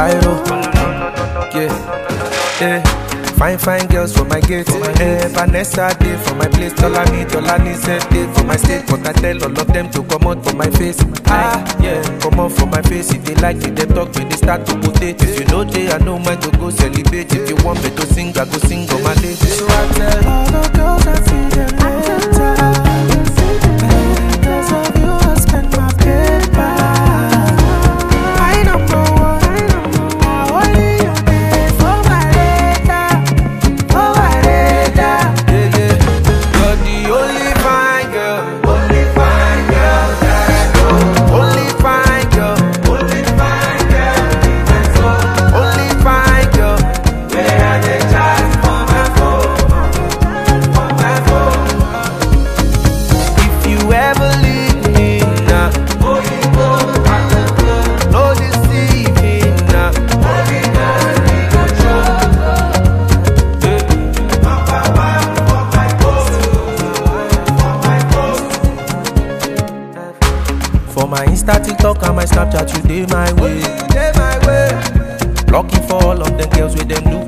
viral. Yeah. Fine, fine girls for my gate. Vanessa day for my place. Tolani said day for my state. But I tell all of them to come out for my face. Come out for my face. If they like it, they talk when they start to put it. If you know they, I know mine to go celebrate. If you want me to sing, I go sing on my day. So I tell all the girls I see them later. Because of you, I spend my paper. I don't know what only you pay for my data. For my data. You're the only fine girl. Only fine girl that I know. Only fine girl. Only fine girl in my soul. Only fine girl. Where are they chat for my phone? For my phone. If you ever leave me now, no deceiving now. For my Insta, TikTok, and my Snapchat, you dey my way. Blocking for all of them girls with them blue